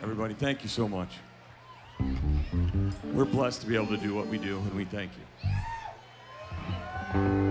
Everybody, thank you so much. We're blessed to be able to do what we do, and we thank you.